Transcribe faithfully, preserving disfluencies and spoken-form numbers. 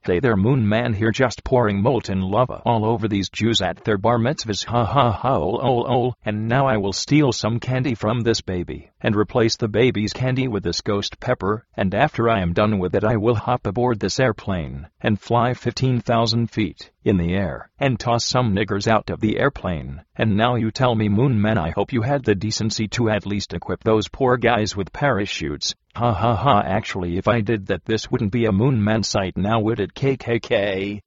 Hey there, Moon Man here, just pouring molten lava all over these Jews at their bar mitzvahs, ha ha ha, ol ol ol. And now I will steal some candy from this baby and replace the baby's candy with this ghost pepper, and after I am done with it I will hop aboard this airplane and fly fifteen thousand feet in the air and toss some niggers out of the airplane. And now you tell me, Moon Man, I hope you had the decency to at least equip those poor guys with parachutes. Ha ha ha, actually if I did that this wouldn't be a Moon Man sight now, would it, K K K?